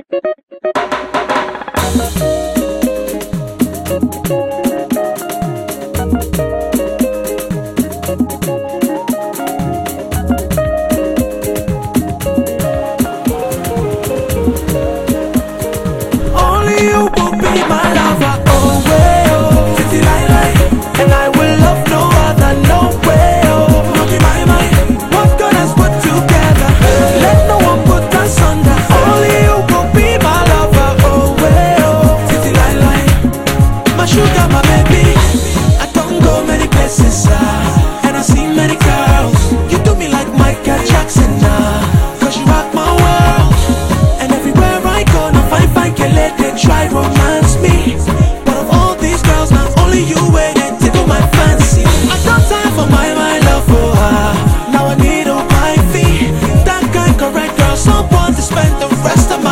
Only you will be my lover, oh way, oh, titi lie lie. And I will love no other, no way, oh, no be my mind. What God has put together, let no one put us under. Only you will be my lover, oh way, oh, titi lie lie. My sugar, my baby. I don't go many places, and I see many girls. You do me like Michael Jackson, cause you rock my world. And everywhere I go, now fine kele, they try romance me. But of all these girls, now only you waiting tickle my fancy. I got time for my love for her. Now I need a wifey, that kind correct girl, someone to spend the rest of